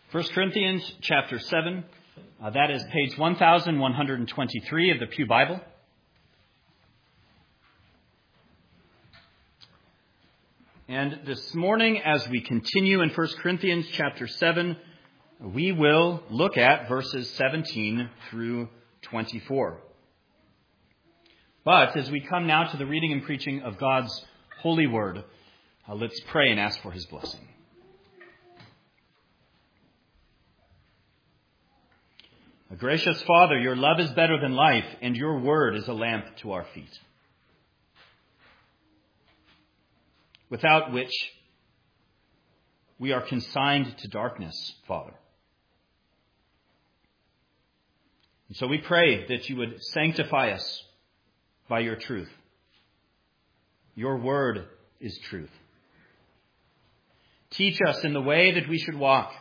1 Corinthians chapter 7, that is page 1123 of the Pew Bible. And this morning, as we continue in 1 Corinthians chapter 7, we will look at verses 17 through 24. But as we come now to the reading and preaching of God's holy word, let's pray and ask for his blessing. Gracious Father, your love is better than life, and your word is a lamp to our feet, without which we are consigned to darkness, Father. And so we pray that you would sanctify us by your truth. Your word is truth. Teach us in the way that we should walk.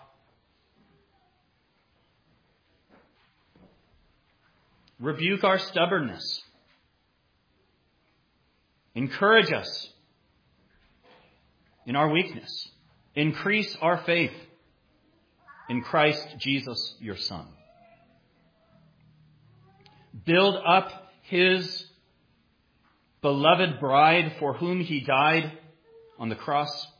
Rebuke our stubbornness. Encourage us in our weakness. Increase our faith in Christ Jesus, your Son. Build up his beloved bride for whom he died on the cross.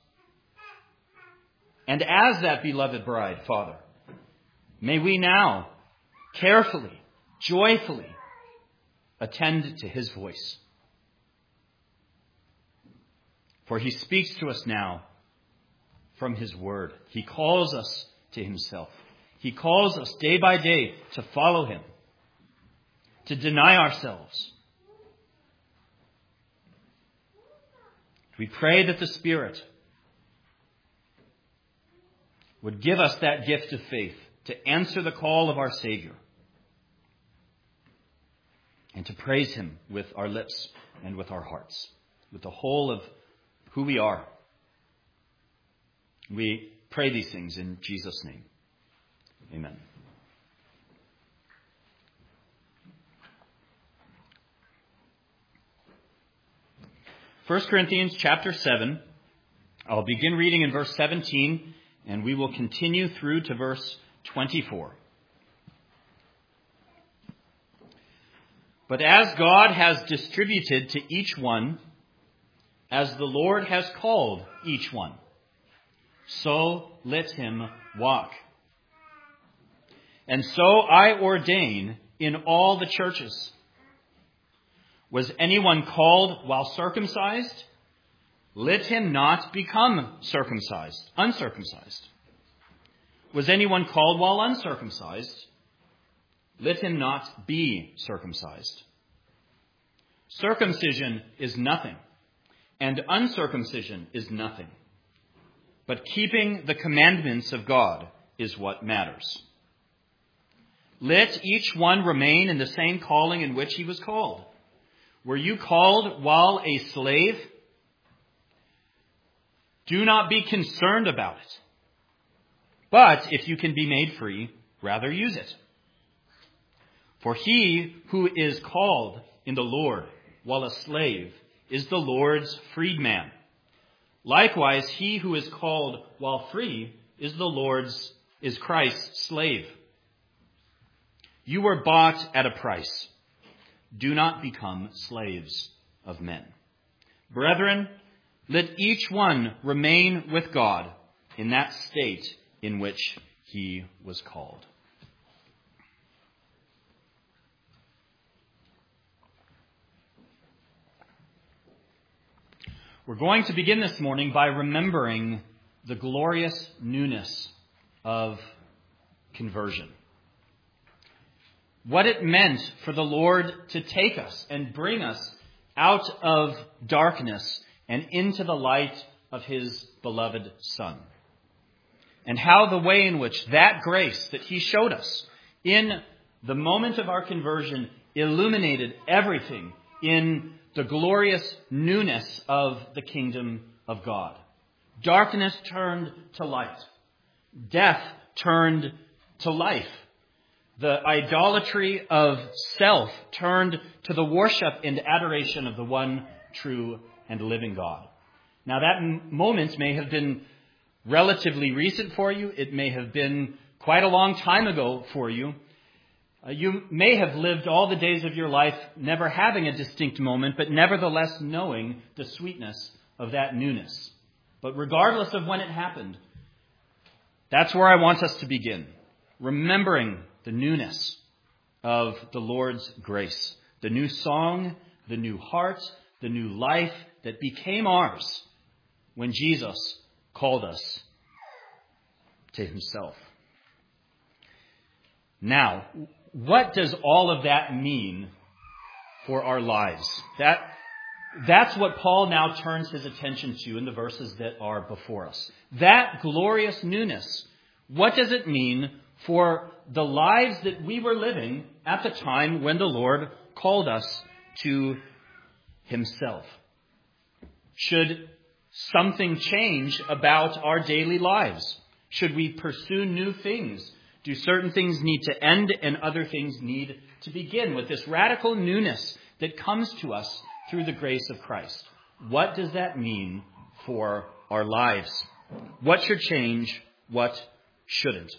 And as that beloved bride, Father, may we now carefully, joyfully attend to his voice. For he speaks to us now from his word. He calls us to himself. He calls us day by day to follow him, to deny ourselves. We pray that the Spirit would give us that gift of faith to answer the call of our Savior and to praise him with our lips and with our hearts, with the whole of who we are. We pray these things in Jesus' name. Amen. First Corinthians chapter 7. I'll begin reading in verse 17, and we will continue through to verse 24. But as God has distributed to each one, as the Lord has called each one, so let him walk. And so I ordain in all the churches. Was anyone called while circumcised? Let him not become uncircumcised. Was anyone called while uncircumcised? Let him not be circumcised. Circumcision is nothing, and uncircumcision is nothing. But keeping the commandments of God is what matters. Let each one remain in the same calling in which he was called. Were you called while a slave? Do not be concerned about it. But if you can be made free, rather use it. For he who is called in the Lord while a slave is the Lord's freedman. Likewise, he who is called while free is Christ's slave. You were bought at a price. Do not become slaves of men. Brethren, let each one remain with God in that state in which he was called. We're going to begin this morning by remembering the glorious newness of conversion. What it meant for the Lord to take us and bring us out of darkness and into the light of his beloved Son. And how the way in which that grace that he showed us in the moment of our conversion illuminated everything in the glorious newness of the kingdom of God. Darkness turned to light. Death turned to life. The idolatry of self turned to the worship and adoration of the one true and living God. Now that moment may have been relatively recent for you. It may have been quite a long time ago for you. You may have lived all the days of your life never having a distinct moment, but nevertheless knowing the sweetness of that newness. But regardless of when it happened, that's where I want us to begin. Remembering the newness of the Lord's grace. The new song, the new heart, the new life that became ours when Jesus called us to himself. Now, what does all of that mean for our lives? That's what Paul now turns his attention to in the verses that are before us. That glorious newness. What does it mean for the lives that we were living at the time when the Lord called us to himself? Should something change about our daily lives? Should we pursue new things? Do certain things need to end and other things need to begin with this radical newness that comes to us through the grace of Christ? What does that mean for our lives? What should change? What shouldn't?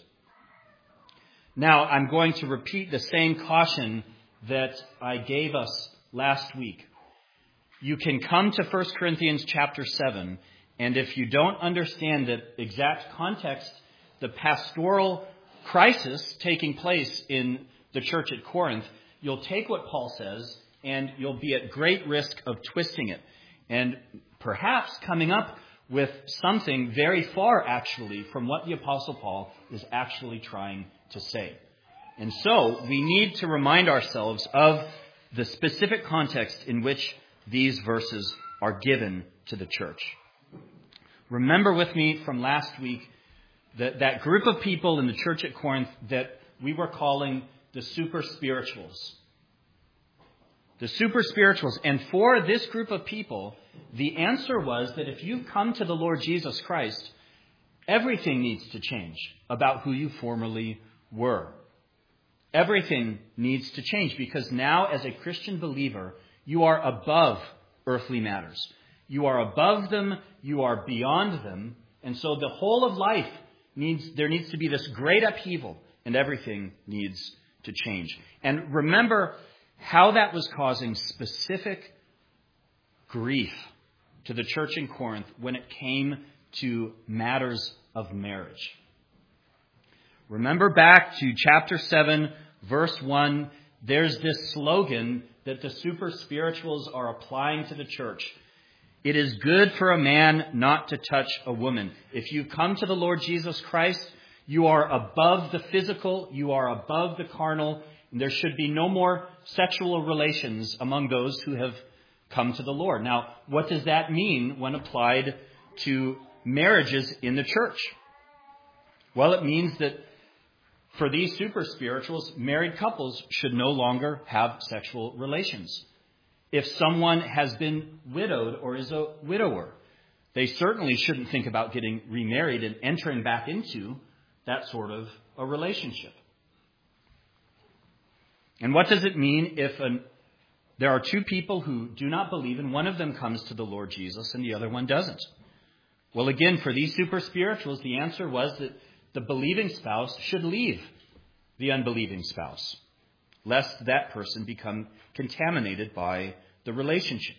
Now, I'm going to repeat the same caution that I gave us last week. You can come to 1 Corinthians chapter 7, and if you don't understand the exact context, the pastoral crisis taking place in the church at Corinth, you'll take what Paul says and you'll be at great risk of twisting it and perhaps coming up with something very far actually from what the Apostle Paul is actually trying to say. And so we need to remind ourselves of the specific context in which these verses are given to the church. Remember with me from last week that group of people in the church at Corinth that we were calling the super spirituals. The super spirituals. And for this group of people, the answer was that if you've come to the Lord Jesus Christ, everything needs to change about who you formerly were. Everything needs to change because now as a Christian believer, you are above earthly matters. You are above them. You are beyond them. And so the whole of life there needs to be this great upheaval and everything needs to change. And remember how that was causing specific grief to the church in Corinth when it came to matters of marriage. Remember back to chapter 7, verse 1, there's this slogan that the super spirituals are applying to the church. It is good for a man not to touch a woman. If you come to the Lord Jesus Christ, you are above the physical, you are above the carnal, and there should be no more sexual relations among those who have come to the Lord. Now, what does that mean when applied to marriages in the church? Well, it means that for these super spirituals, married couples should no longer have sexual relations. If someone has been widowed or is a widower, they certainly shouldn't think about getting remarried and entering back into that sort of a relationship. And what does it mean if there are two people who do not believe and one of them comes to the Lord Jesus and the other one doesn't? Well, again, for these super spirituals, the answer was that the believing spouse should leave the unbelieving spouse, lest that person become contaminated by the relationship.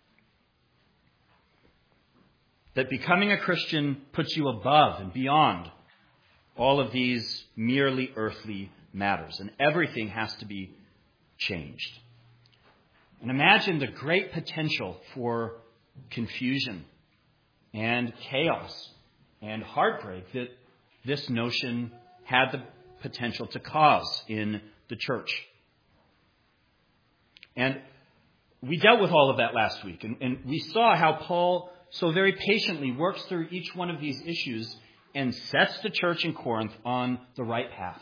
That becoming a Christian puts you above and beyond all of these merely earthly matters, and everything has to be changed. And imagine the great potential for confusion and chaos and heartbreak that this notion had the potential to cause in the church. And we dealt with all of that last week, and we saw how Paul so very patiently works through each one of these issues and sets the church in Corinth on the right path.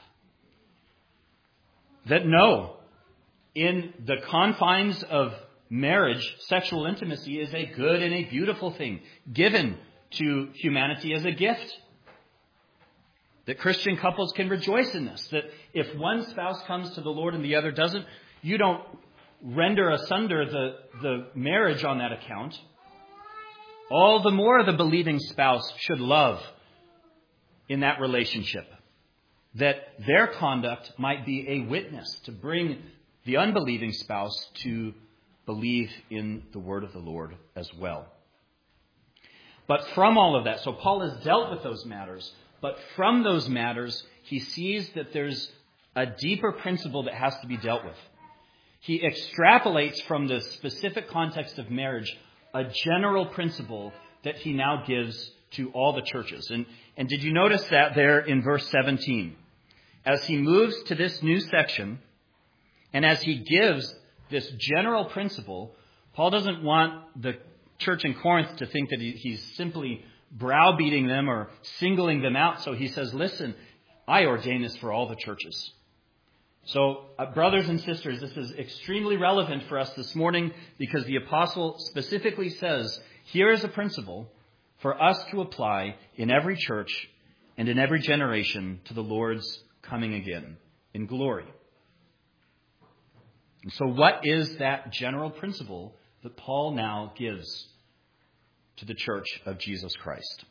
That no, in the confines of marriage, sexual intimacy is a good and a beautiful thing given to humanity as a gift. That Christian couples can rejoice in this. That if one spouse comes to the Lord and the other doesn't, you don't render asunder the marriage on that account. All the more the believing spouse should love in that relationship, that their conduct might be a witness to bring the unbelieving spouse to believe in the word of the Lord as well. But from all of that, so Paul has dealt with those matters, but from those matters, he sees that there's a deeper principle that has to be dealt with. He extrapolates from the specific context of marriage a general principle that he now gives to all the churches. And did you notice that there in verse 17? As he moves to this new section, and as he gives this general principle, Paul doesn't want the church in Corinth to think that he's simply browbeating them or singling them out. So he says, listen, I ordain this for all the churches. So, brothers and sisters, this is extremely relevant for us this morning because the apostle specifically says, here is a principle for us to apply in every church and in every generation to the Lord's coming again in glory. And so what is that general principle that Paul now gives to the church of Jesus Christ?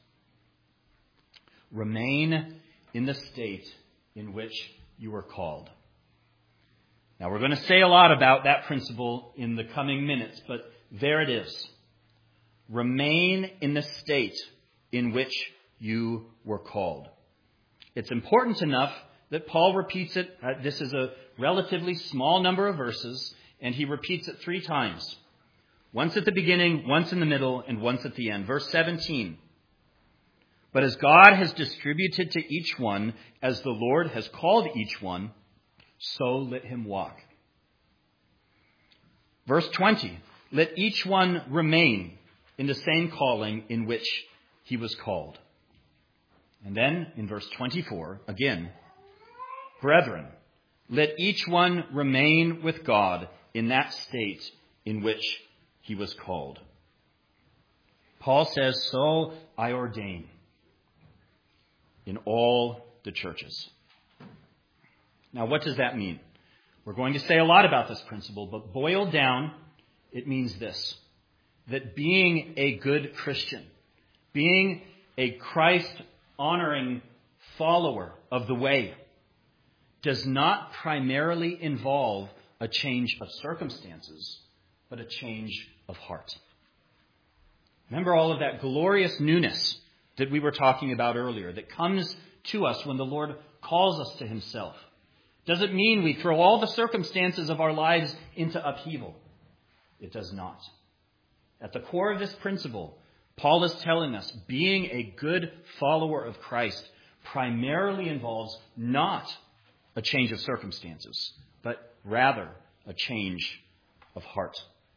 Remain in the state in which you were called. Now, we're going to say a lot about that principle in the coming minutes, but there it is. Remain in the state in which you were called. It's important enough that Paul repeats it. This is a relatively small number of verses, and he repeats it 3 times. Once at the beginning, once in the middle, and once at the end. Verse 17. But as God has distributed to each one, as the Lord has called each one, so let him walk. Verse 20. Let each one remain in the same calling in which he was called. And then in verse 24, again, brethren, let each one remain with God in that state in which he was called. Paul says, so I ordain in all the churches. Now, what does that mean? We're going to say a lot about this principle, but boiled down, it means this, that being a good Christian, being a Christ-honoring follower of the way, does not primarily involve a change of circumstances, but a change of heart. Remember all of that glorious newness that we were talking about earlier that comes to us when the Lord calls us to himself. Does it mean we throw all the circumstances of our lives into upheaval? It does not. At the core of this principle, Paul is telling us being a good follower of Christ primarily involves not a change of circumstances, but rather a change of heart.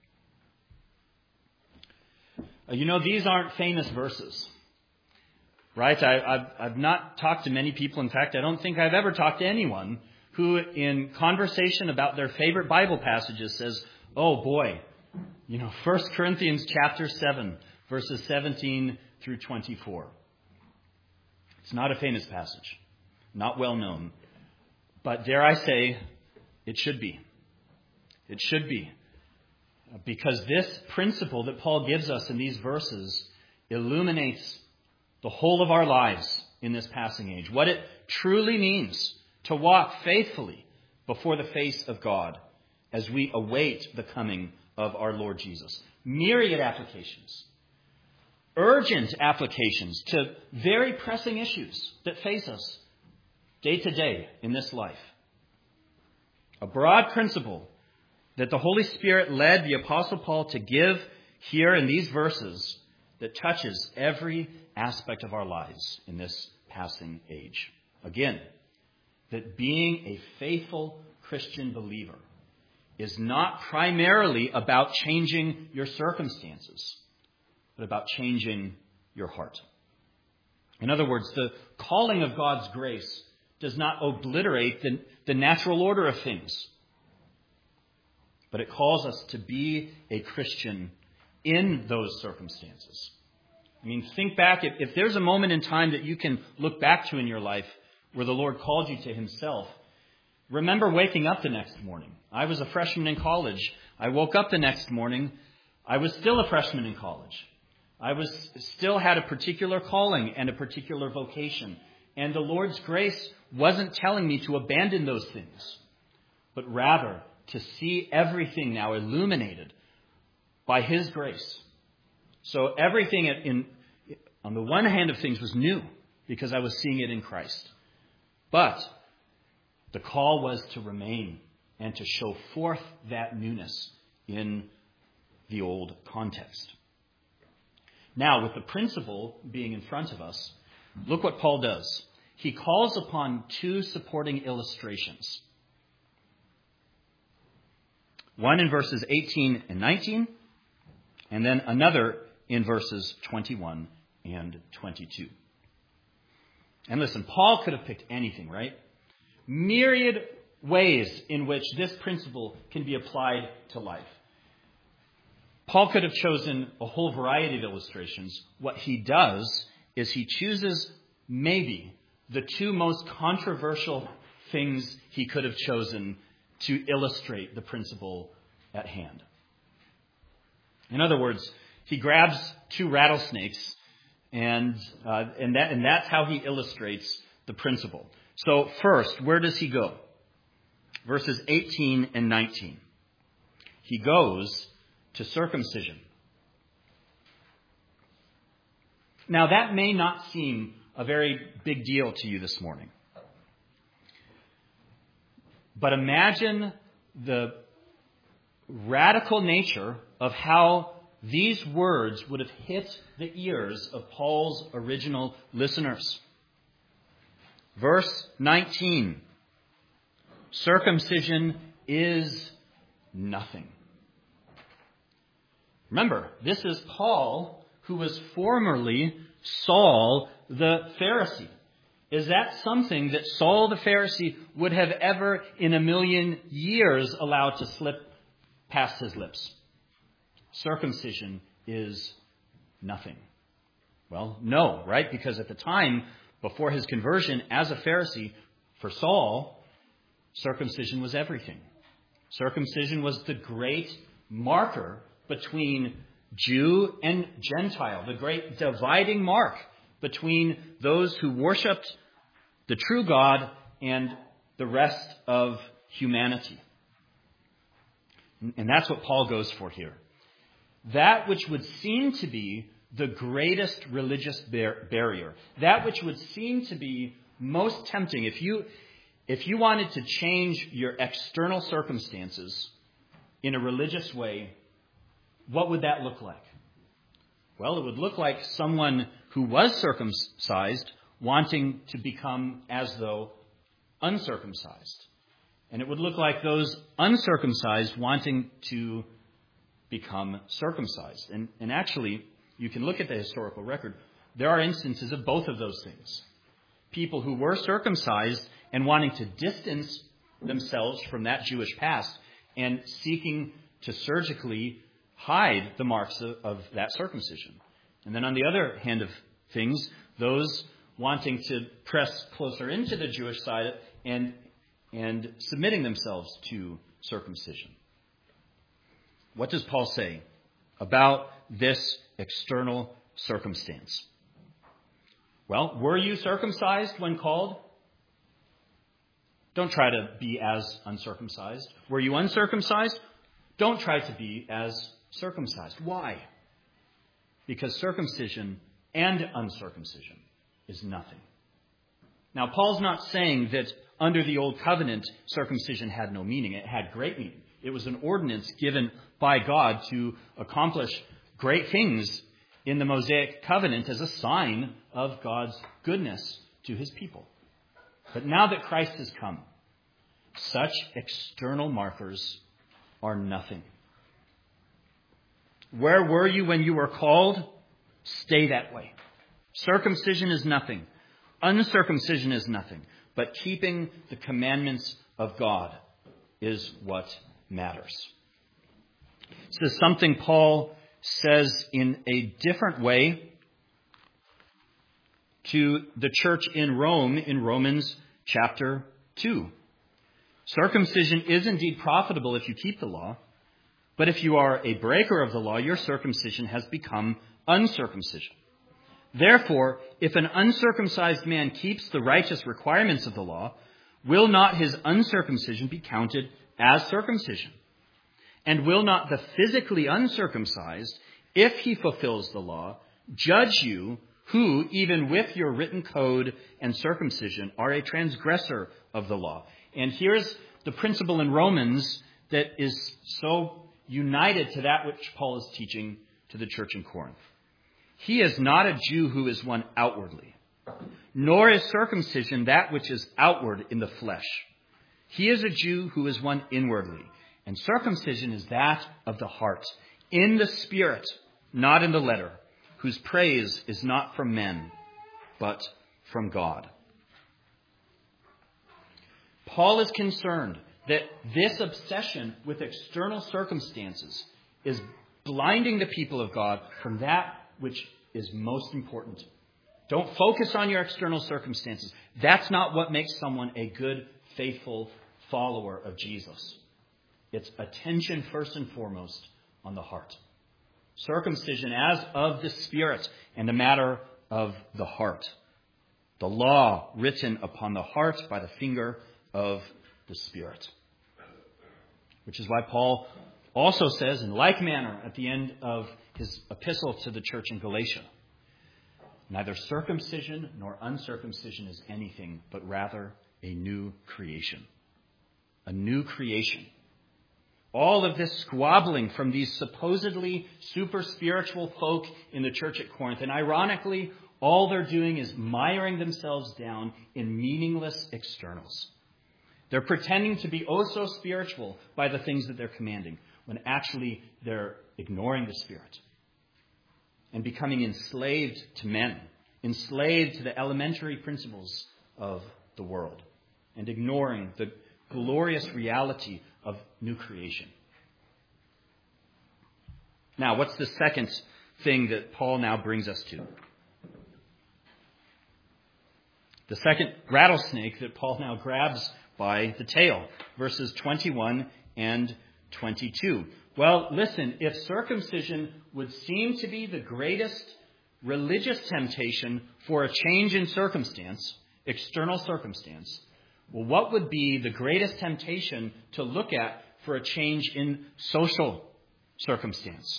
These aren't famous verses, right? I've not talked to many people. In fact, I don't think I've ever talked to anyone who in conversation about their favorite Bible passages says, oh boy, 1 Corinthians chapter 7, verses 17 through 24. It's not a famous passage, not well known, but dare I say, it should be. It should be. Because this principle that Paul gives us in these verses illuminates the whole of our lives in this passing age. What it truly means to walk faithfully before the face of God as we await the coming of our Lord Jesus. Myriad applications. Urgent applications to very pressing issues that face us day to day in this life. A broad principle that the Holy Spirit led the Apostle Paul to give here in these verses that touches every aspect of our lives in this passing age. Again, that being a faithful Christian believer is not primarily about changing your circumstances, but about changing your heart. In other words, the calling of God's grace does not obliterate the natural order of things, but it calls us to be a Christian in those circumstances. Think back, if there's a moment in time that you can look back to in your life where the Lord called you to himself, remember waking up the next morning. I was a freshman in college. I woke up the next morning. I was still a freshman in college. I still had a particular calling and a particular vocation. And the Lord's grace wasn't telling me to abandon those things, but rather to see everything now illuminated by His grace. So everything on the one hand of things was new because I was seeing it in Christ. But the call was to remain and to show forth that newness in the old context. Now, with the principle being in front of us, look what Paul does. He calls upon two supporting illustrations. One in verses 18 and 19, and then another in verses 21 and 22. And listen, Paul could have picked anything, right? Myriad ways in which this principle can be applied to life. Paul could have chosen a whole variety of illustrations. What he does is he chooses maybe the two most controversial things he could have chosen to illustrate the principle at hand. In other words, he grabs two rattlesnakes, and that's how he illustrates the principle. So first, where does he go? Verses 18 and 19. He goes to circumcision. Now, that may not seem a very big deal to you this morning. But imagine the radical nature of how these words would have hit the ears of Paul's original listeners. Verse 19. Circumcision is nothing. Remember, this is Paul, who was formerly Saul the Pharisee. Is that something that Saul the Pharisee would have ever in a million years allowed to slip past his lips? Circumcision is nothing. Well, no, right? Because at the time, before his conversion as a Pharisee, for Saul, circumcision was everything. Circumcision was the great marker between Jew and Gentile, the great dividing mark between those who worshipped the true God and the rest of humanity. And that's what Paul goes for here. That which would seem to be the greatest religious barrier, that which would seem to be most tempting. If you wanted to change your external circumstances in a religious way, what would that look like? Well, it would look like someone who was circumcised wanting to become as though uncircumcised. And it would look like those uncircumcised wanting to become circumcised. And actually, you can look at the historical record. There are instances of both of those things. People who were circumcised and wanting to distance themselves from that Jewish past and seeking to surgically hide the marks of that circumcision. And then on the other hand of things, those wanting to press closer into the Jewish side and submitting themselves to circumcision. What does Paul say about this external circumstance? Well, were you circumcised when called? Don't try to be as uncircumcised. Were you uncircumcised? Don't try to be as circumcised. Why? Because circumcision and uncircumcision is nothing. Now, Paul's not saying that under the Old Covenant, circumcision had no meaning. It had great meaning. It was an ordinance given by God to accomplish great things in the Mosaic covenant as a sign of God's goodness to his people. But now that Christ has come, such external markers are nothing. Where were you when you were called? Stay that way. Circumcision is nothing. Uncircumcision is nothing. But keeping the commandments of God is what matters. This is something Paul says in a different way to the church in Rome in Romans chapter 2. Circumcision is indeed profitable if you keep the law, but if you are a breaker of the law, your circumcision has become uncircumcision. Therefore, if an uncircumcised man keeps the righteous requirements of the law, will not his uncircumcision be counted as circumcision? And will not the physically uncircumcised, if he fulfills the law, judge you, who, even with your written code and circumcision, are a transgressor of the law? And here's the principle in Romans that is so united to that which Paul is teaching to the church in Corinth. He is not a Jew who is one outwardly, nor is circumcision that which is outward in the flesh. He is a Jew who is one inwardly, and circumcision is that of the heart, in the spirit, not in the letter, whose praise is not from men, but from God. Paul is concerned that this obsession with external circumstances is blinding the people of God from that which is most important. Don't focus on your external circumstances. That's not what makes someone a good, faithful follower of Jesus. It's attention first and foremost on the heart. Circumcision as of the Spirit and a matter of the heart. The law written upon the heart by the finger of the Spirit. Which is why Paul also says in like manner at the end of his epistle to the church in Galatia, neither circumcision nor uncircumcision is anything, but rather a new creation. A new creation. All of this squabbling from these supposedly super spiritual folk in the church at Corinth. And ironically, all they're doing is miring themselves down in meaningless externals. They're pretending to be oh so spiritual by the things that they're commanding, when actually they're ignoring the Spirit and becoming enslaved to men, enslaved to the elementary principles of the world, and ignoring the glorious reality of new creation. Now, what's the second thing that Paul now brings us to? The second rattlesnake that Paul now grabs by the tail, verses 21 and 22. Well, listen, if circumcision would seem to be the greatest religious temptation for a change in circumstance, external circumstance, well, what would be the greatest temptation to look at for a change in social circumstance?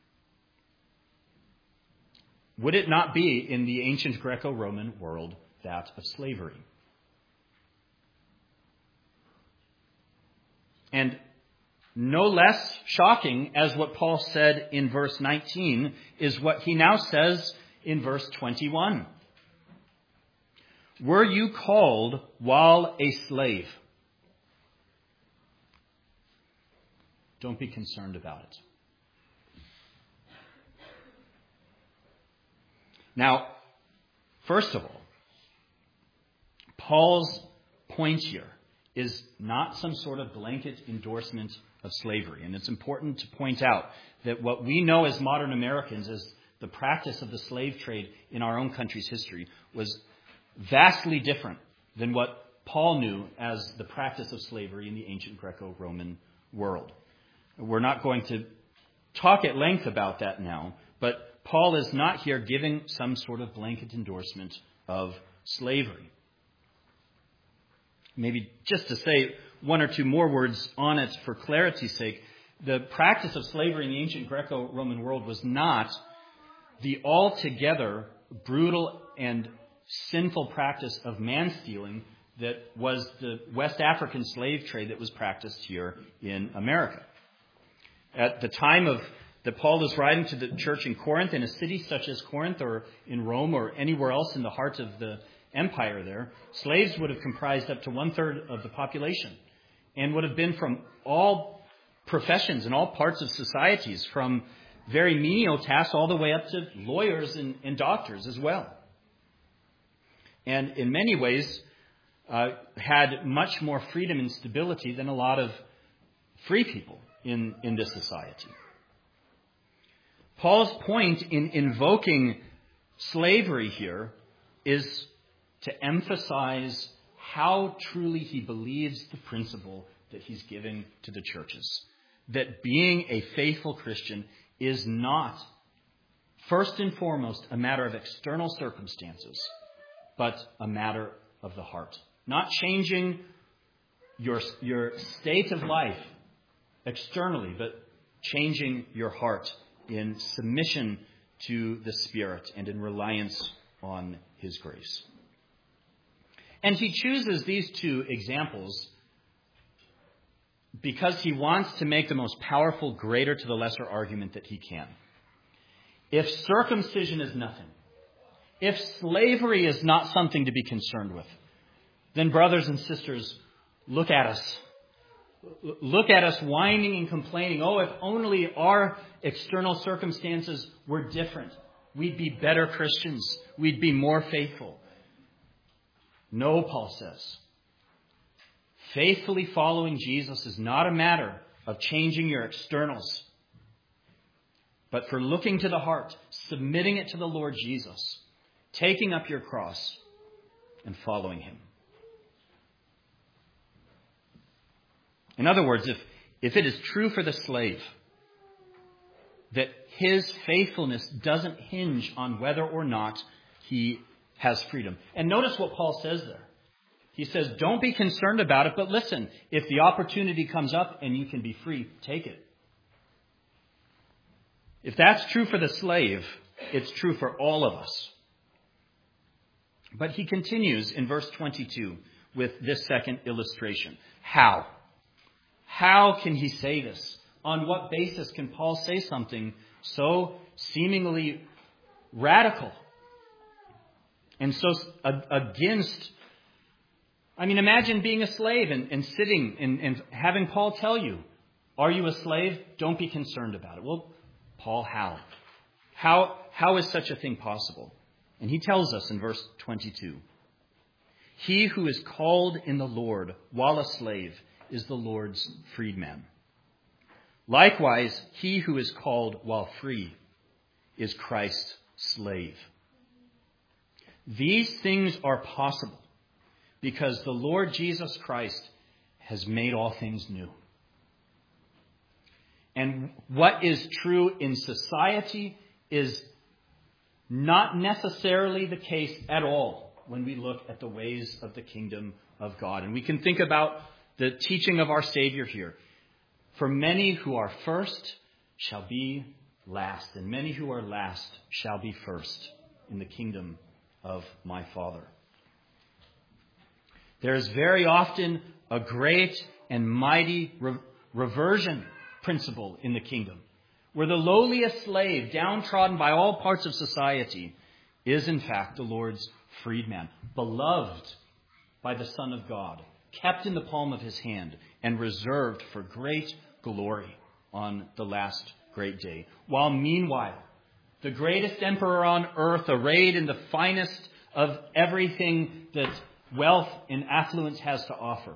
Would it not be, in the ancient Greco-Roman world, that of slavery? And no less shocking as what Paul said in verse 19 is what he now says in verse 21. Were you called while a slave? Don't be concerned about it. Now, first of all, Paul's point here is not some sort of blanket endorsement of slavery. And it's important to point out that what we know as modern Americans as the practice of the slave trade in our own country's history was vastly different than what Paul knew as the practice of slavery in the ancient Greco-Roman world. We're not going to talk at length about that now, but Paul is not here giving some sort of blanket endorsement of slavery. Maybe just to say one or two more words on it for clarity's sake, the practice of slavery in the ancient Greco-Roman world was not the altogether brutal and sinful practice of man-stealing that was the West African slave trade that was practiced here in America. At the time that Paul is writing to the church in Corinth, in a city such as Corinth or in Rome or anywhere else in the heart of the empire there, slaves would have comprised up to 1/3 of the population and would have been from all professions and all parts of societies, from very menial tasks all the way up to lawyers and doctors as well. And in many ways, had much more freedom and stability than a lot of free people in this society. Paul's point in invoking slavery here is to emphasize how truly he believes the principle that he's giving to the churches. That being a faithful Christian is not first and foremost a matter of external circumstances, but a matter of the heart. Not changing your state of life externally, but changing your heart in submission to the Spirit and in reliance on His grace. And he chooses these two examples because he wants to make the most powerful greater to the lesser argument that he can. If circumcision is nothing, if slavery is not something to be concerned with, then brothers and sisters, look at us. Look at us whining and complaining. Oh, if only our external circumstances were different. We'd be better Christians. We'd be more faithful. No, Paul says. Faithfully following Jesus is not a matter of changing your externals, but for looking to the heart, submitting it to the Lord Jesus, taking up your cross and following Him. In other words, if it is true for the slave that his faithfulness doesn't hinge on whether or not he has freedom. And notice what Paul says there. He says, don't be concerned about it, but listen, if the opportunity comes up and you can be free, take it. If that's true for the slave, it's true for all of us. But he continues in verse 22 with this second illustration. How? How can he say this? On what basis can Paul say something so seemingly radical and so against? I mean, imagine being a slave and sitting and having Paul tell you, are you a slave? Don't be concerned about it. Well, Paul, how? How is such a thing possible? And he tells us in verse 22, he who is called in the Lord while a slave is the Lord's freedman. Likewise, he who is called while free is Christ's slave. These things are possible because the Lord Jesus Christ has made all things new. And what is true in society is not necessarily the case at all when we look at the ways of the kingdom of God. And we can think about the teaching of our Savior here. For many who are first shall be last, and many who are last shall be first in the kingdom of my Father. There is very often a great and mighty reversion principle in the kingdom, where the lowliest slave, downtrodden by all parts of society, is in fact the Lord's freedman, beloved by the Son of God, kept in the palm of His hand, and reserved for great glory on the last great day. While meanwhile, the greatest emperor on earth, arrayed in the finest of everything that wealth and affluence has to offer,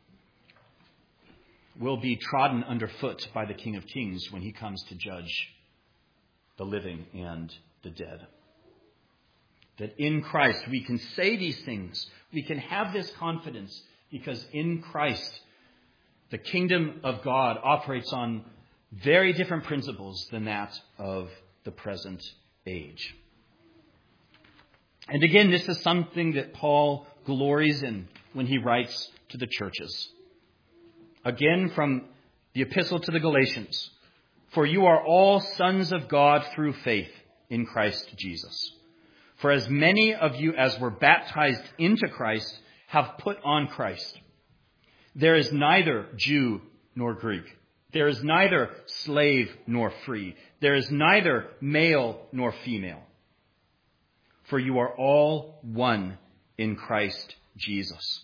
will be trodden underfoot by the King of Kings when He comes to judge the living and the dead. That in Christ we can say these things. We can have this confidence because in Christ the kingdom of God operates on very different principles than that of the present age. And again, this is something that Paul glories in when he writes to the churches. Again, from the epistle to the Galatians. For you are all sons of God through faith in Christ Jesus. For as many of you as were baptized into Christ have put on Christ. There is neither Jew nor Greek. There is neither slave nor free. There is neither male nor female. For you are all one in Christ Jesus.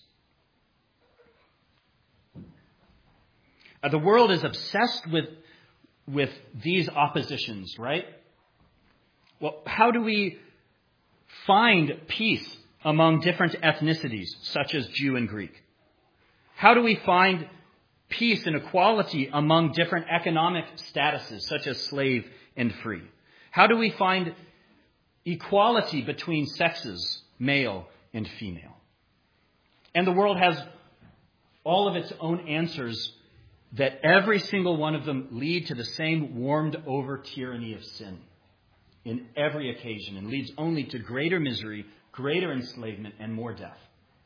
The world is obsessed with these oppositions, right? Well, how do we find peace among different ethnicities, such as Jew and Greek? How do we find peace and equality among different economic statuses, such as slave and free? How do we find equality between sexes, male and female? And the world has all of its own answers that every single one of them lead to the same warmed over tyranny of sin in every occasion and leads only to greater misery, greater enslavement, and more death.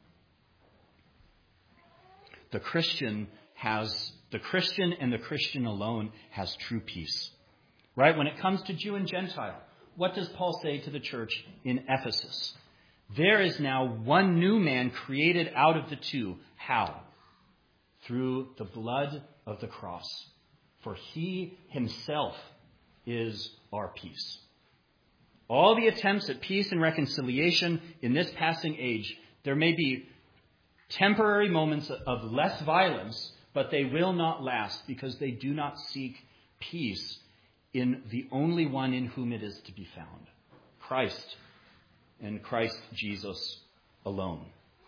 The Christian and the Christian alone has true peace. Right? When it comes to Jew and Gentile, what does Paul say to the church in Ephesus? There is now one new man created out of the two. How? Through the blood of the cross. For he himself is our peace. All the attempts at peace and reconciliation in this passing age, there may be temporary moments of less violence, but they will not last because they do not seek peace in the only one in whom it is to be found, Christ and Christ Jesus alone.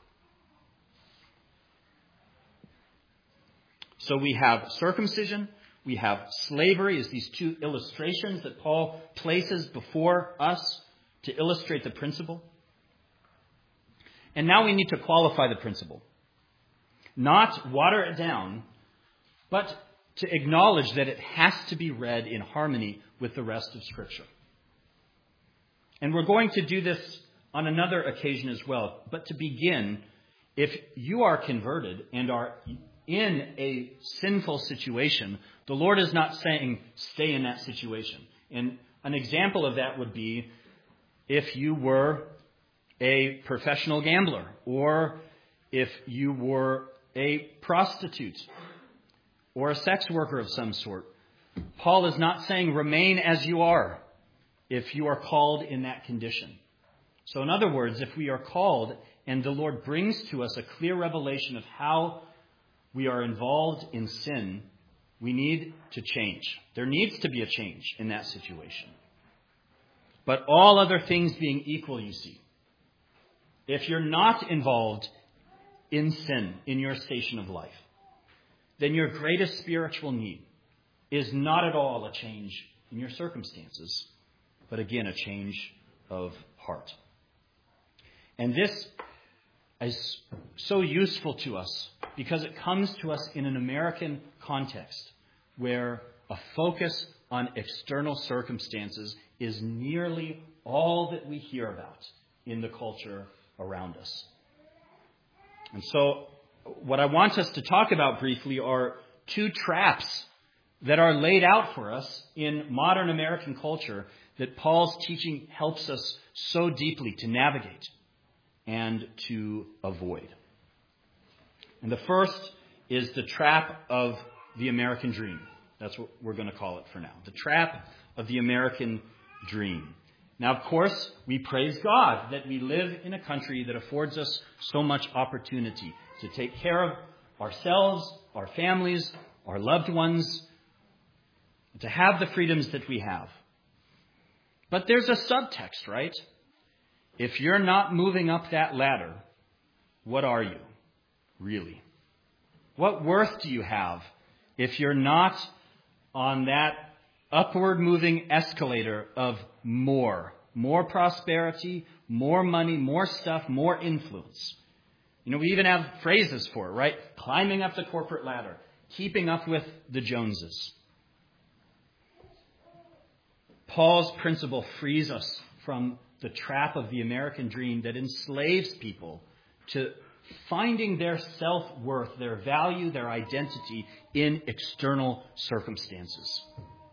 So we have circumcision, we have slavery as these two illustrations that Paul places before us to illustrate the principle. And now we need to qualify the principle. Not water it down, but to acknowledge that it has to be read in harmony with the rest of Scripture. And we're going to do this on another occasion as well. But to begin, if you are converted and are in a sinful situation, the Lord is not saying stay in that situation. And an example of that would be if you were a professional gambler, or if you were a prostitute, or a sex worker of some sort. Paul is not saying remain as you are if you are called in that condition. So in other words, if we are called and the Lord brings to us a clear revelation of how we are involved in sin, we need to change. There needs to be a change in that situation. But all other things being equal, you see, if you're not involved in sin in your station of life, then your greatest spiritual need is not at all a change in your circumstances, but again, a change of heart. And this is so useful to us because it comes to us in an American context where a focus on external circumstances is nearly all that we hear about in the culture around us. And so what I want us to talk about briefly are two traps that are laid out for us in modern American culture that Paul's teaching helps us so deeply to navigate and to avoid. And the first is the trap of the American dream. That's what we're going to call it for now. The trap of the American dream. Now, of course, we praise God that we live in a country that affords us so much opportunity to take care of ourselves, our families, our loved ones, to have the freedoms that we have. But there's a subtext, right? If you're not moving up that ladder, what are you, really? What worth do you have if you're not on that upward moving escalator of more prosperity, more money, more stuff, more influence? You know, we even have phrases for it, right? Climbing up the corporate ladder, keeping up with the Joneses. Paul's principle frees us from the trap of the American dream that enslaves people to finding their self-worth, their value, their identity in external circumstances.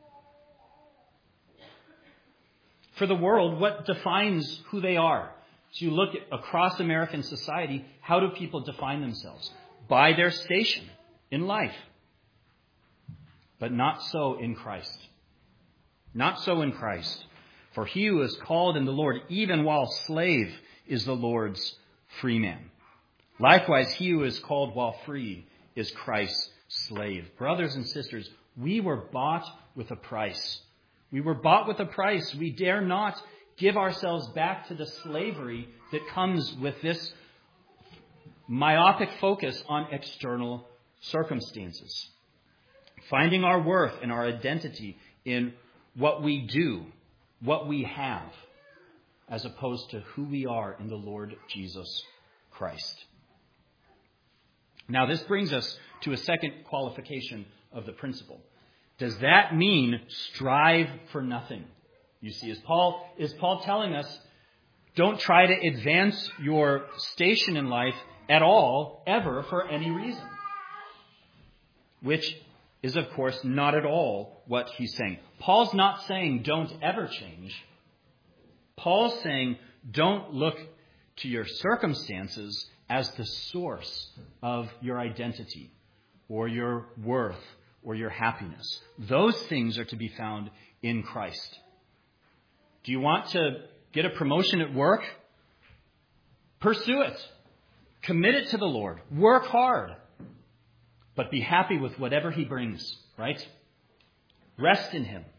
For the world, what defines who they are? So you look across American society, how do people define themselves? By their station in life. But not so in Christ. Not so in Christ. For he who is called in the Lord, even while slave, is the Lord's free man. Likewise, he who is called while free is Christ's slave. Brothers and sisters, we were bought with a price. We were bought with a price. We dare not give ourselves back to the slavery that comes with this myopic focus on external circumstances. Finding our worth and our identity in what we do, what we have, as opposed to who we are in the Lord Jesus Christ. Now, this brings us to a second qualification of the principle. Does that mean strive for nothing? You see, is Paul telling us, don't try to advance your station in life at all, ever, for any reason. Which is, of course, not at all what he's saying. Paul's not saying don't ever change. Paul's saying don't look to your circumstances as the source of your identity or your worth or your happiness. Those things are to be found in Christ. Do you want to get a promotion at work? Pursue it. Commit it to the Lord. Work hard. But be happy with whatever he brings, right? Rest in him.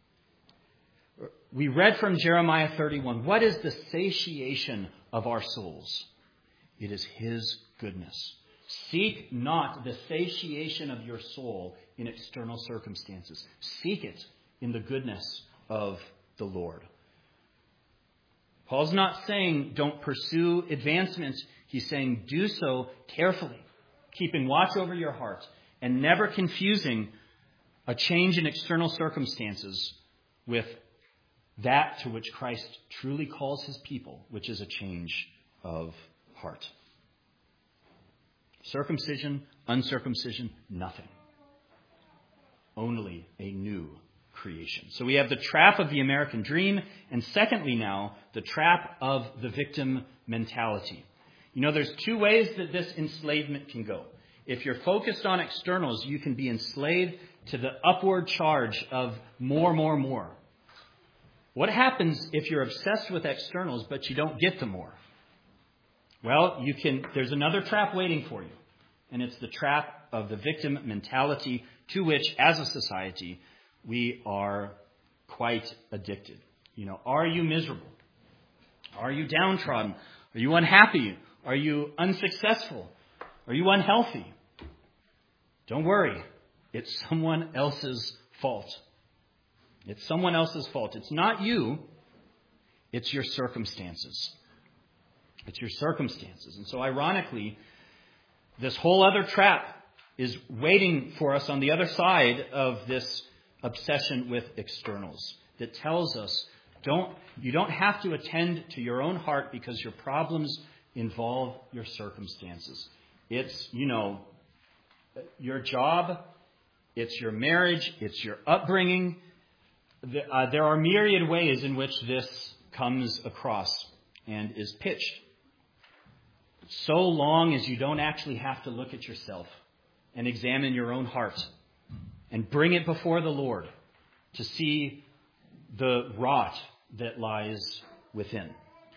We read from Jeremiah 31. What is the satiation of our souls? It is his goodness. Seek not the satiation of your soul in external circumstances. Seek it in the goodness of the Lord. Paul's not saying don't pursue advancement. He's saying do so carefully, keeping watch over your heart and never confusing a change in external circumstances with that to which Christ truly calls his people, which is a change of heart. Circumcision, uncircumcision, nothing. Only a new creation. So we have the trap of the American dream, and secondly now, the trap of the victim mentality. You know, there's two ways that this enslavement can go. If you're focused on externals, you can be enslaved to the upward charge of more. What happens if you're obsessed with externals, but you don't get the more? Well, there's another trap waiting for you. And it's the trap of the victim mentality to which, as a society, we are quite addicted. You know, are you miserable? Are you downtrodden? Are you unhappy? Are you unsuccessful? Are you unhealthy? Don't worry. It's someone else's fault. It's someone else's fault. It's not you. It's your circumstances. It's your circumstances. And so ironically, this whole other trap is waiting for us on the other side of this obsession with externals that tells us you don't have to attend to your own heart because your problems involve your circumstances. It's, your job, it's your marriage, it's your upbringing. There are myriad ways in which this comes across and is pitched. So long as you don't actually have to look at yourself and examine your own heart and bring it before the Lord to see the rot that lies within.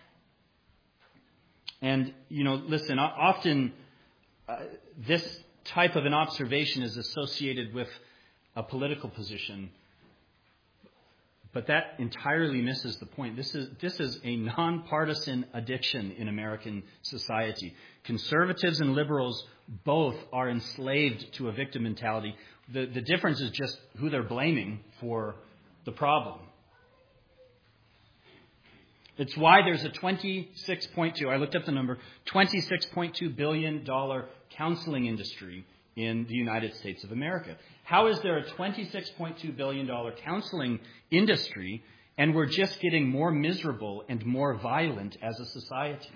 And, listen, often this type of an observation is associated with a political position, but that entirely misses the point. This is a nonpartisan addiction in American society. Conservatives and liberals both are enslaved to a victim mentality. The difference is just who they're blaming for the problem. It's why there's a I looked up the number, $26.2 billion counseling industry in the United States of America. How is there a $26.2 billion counseling industry and we're just getting more miserable and more violent as a society?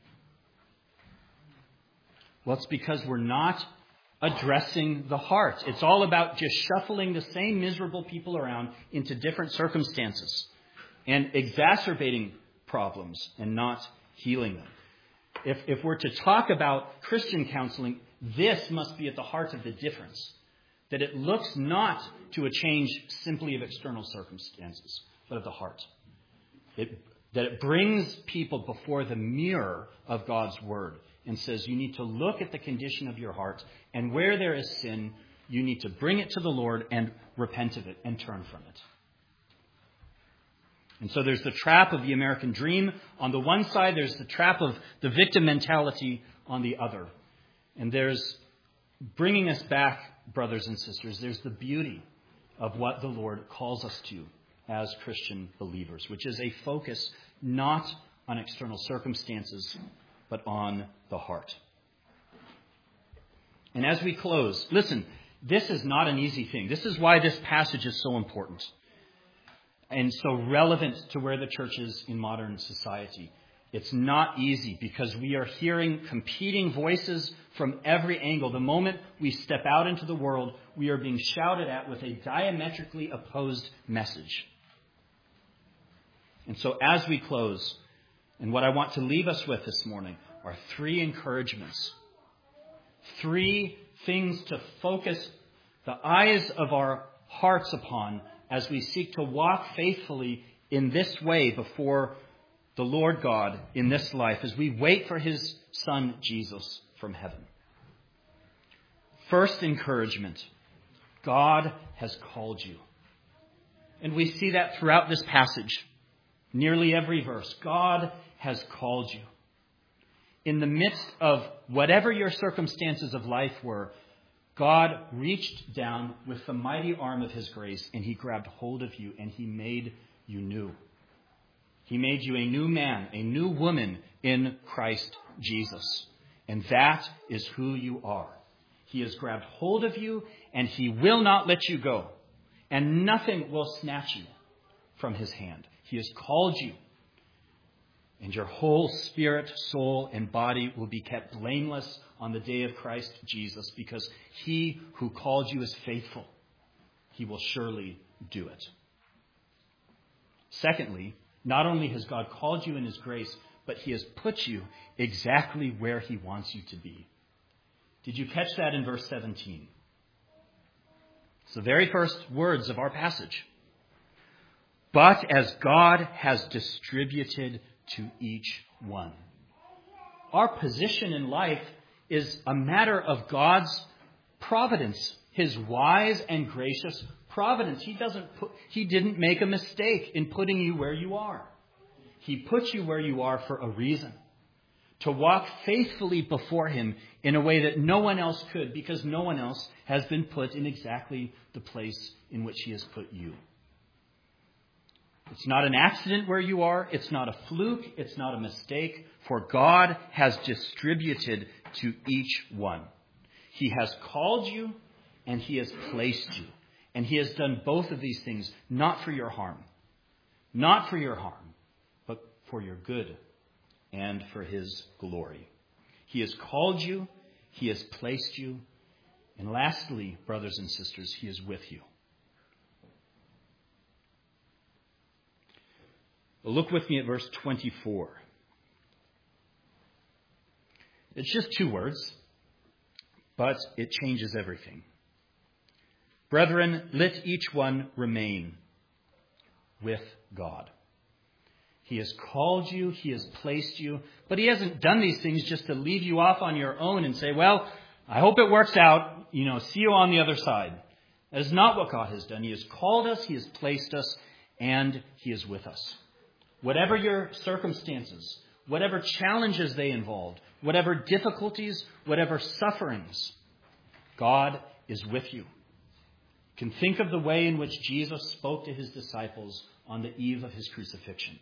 Well, it's because we're not addressing the heart. It's all about just shuffling the same miserable people around into different circumstances and exacerbating problems and not healing them. If we're to talk about Christian counseling, this must be at the heart of the difference. That it looks not to a change simply of external circumstances, but of the heart. That it brings people before the mirror of God's Word and says you need to look at the condition of your heart, and where there is sin, you need to bring it to the Lord and repent of it and turn from it. And so there's the trap of the American dream on the one side, there's the trap of the victim mentality on the other. And there's bringing us back, brothers and sisters, there's the beauty of what the Lord calls us to as Christian believers, which is a focus not on external circumstances, but on the heart. And as we close, listen, this is not an easy thing. This is why this passage is so important. and so relevant to where the church is in modern society. It's not easy because we are hearing competing voices from every angle. The moment we step out into the world, we are being shouted at with a diametrically opposed message. And so as we close, and what I want to leave us with this morning are 3 encouragements. 3 things to focus the eyes of our hearts upon as we seek to walk faithfully in this way before the Lord God in this life, as we wait for his Son, Jesus, from heaven. First encouragement, God has called you. And we see that throughout this passage, nearly every verse. God has called you. In the midst of whatever your circumstances of life were, God reached down with the mighty arm of his grace and he grabbed hold of you and he made you new. He made you a new man, a new woman in Christ Jesus. And that is who you are. He has grabbed hold of you and he will not let you go. And nothing will snatch you from his hand. He has called you. And your whole spirit, soul, and body will be kept blameless on the day of Christ Jesus, because he who called you is faithful. He will surely do it. Secondly, not only has God called you in his grace, but he has put you exactly where he wants you to be. Did you catch that in verse 17? It's the very first words of our passage. But as God has distributed to each one. Our position in life is a matter of God's providence, his wise and gracious providence. He didn't make a mistake in putting you where you are. He put you where you are for a reason. To walk faithfully before him in a way that no one else could, because no one else has been put in exactly the place in which he has put you. It's not an accident where you are. It's not a fluke. It's not a mistake. For God has distributed to each one. He has called you and he has placed you. And he has done both of these things, not for your harm. Not for your harm, but for your good and for his glory. He has called you. He has placed you. And lastly, brothers and sisters, he is with you. Look with me at verse 24. It's just 2 words, but it changes everything. Brethren, let each one remain with God. He has called you, he has placed you, but he hasn't done these things just to leave you off on your own and say, well, I hope it works out, see you on the other side. That is not what God has done. He has called us, he has placed us, and he is with us. Whatever your circumstances, whatever challenges they involved, whatever difficulties, whatever sufferings, God is with you. You can think of the way in which Jesus spoke to his disciples on the eve of his crucifixion.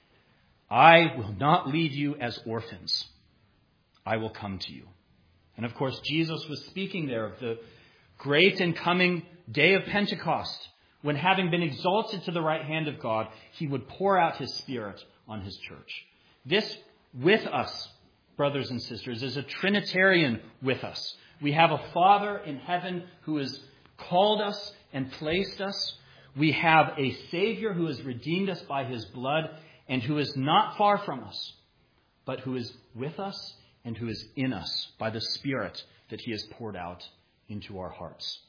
I will not leave you as orphans. I will come to you. And of course, Jesus was speaking there of the great and coming day of Pentecost, when having been exalted to the right hand of God, he would pour out his Spirit on his church. This with us, brothers and sisters, is a Trinitarian with us. We have a Father in heaven who has called us and placed us. We have a Savior who has redeemed us by his blood and who is not far from us, but who is with us and who is in us by the Spirit that he has poured out into our hearts.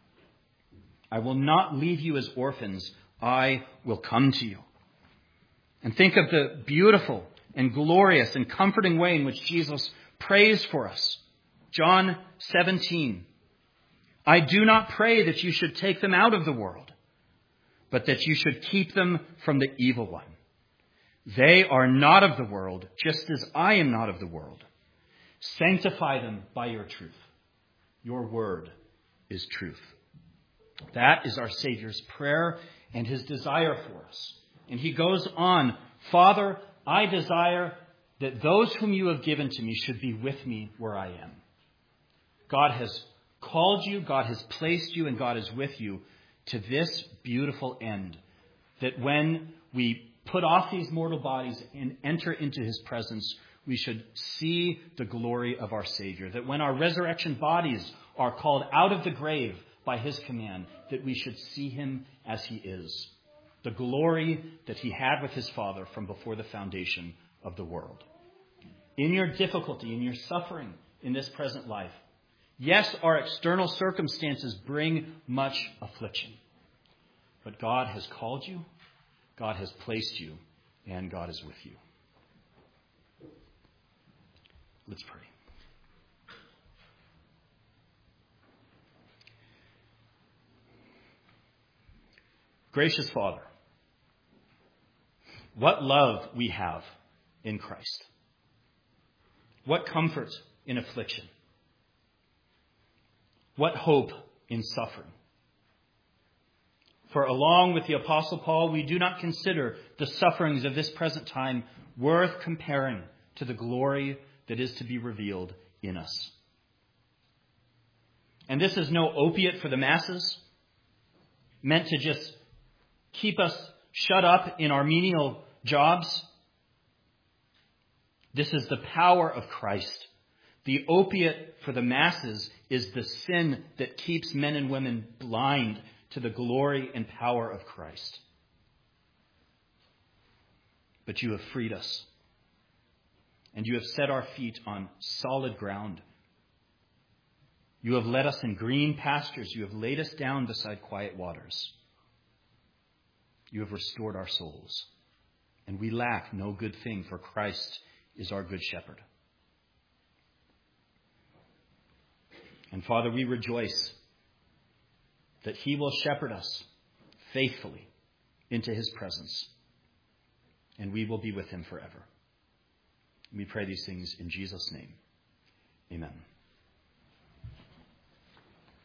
I will not leave you as orphans. I will come to you. And think of the beautiful and glorious and comforting way in which Jesus prays for us. John 17. I do not pray that you should take them out of the world, but that you should keep them from the evil one. They are not of the world, just as I am not of the world. Sanctify them by your truth. Your word is truth. That is our Savior's prayer and his desire for us. And he goes on, Father, I desire that those whom you have given to me should be with me where I am. God has called you, God has placed you, and God is with you to this beautiful end, that when we put off these mortal bodies and enter into his presence, we should see the glory of our Savior. That when our resurrection bodies are called out of the grave by his command, that we should see him as he is. The glory that he had with his Father from before the foundation of the world. In your difficulty, in your suffering in this present life, yes, our external circumstances bring much affliction. But God has called you, God has placed you, and God is with you. Let's pray. Gracious Father, what love we have in Christ. What comfort in affliction. What hope in suffering. For along with the Apostle Paul, we do not consider the sufferings of this present time worth comparing to the glory that is to be revealed in us. And this is no opiate for the masses, meant to just keep us shut up in our menial jobs. This is the power of Christ. The opiate for the masses is the sin that keeps men and women blind to the glory and power of Christ. But you have freed us, and you have set our feet on solid ground. You have led us in green pastures. You have laid us down beside quiet waters. You have restored our souls, and we lack no good thing, for Christ is our good shepherd. And Father, we rejoice that he will shepherd us faithfully into his presence, and we will be with him forever. We pray these things in Jesus' name. Amen.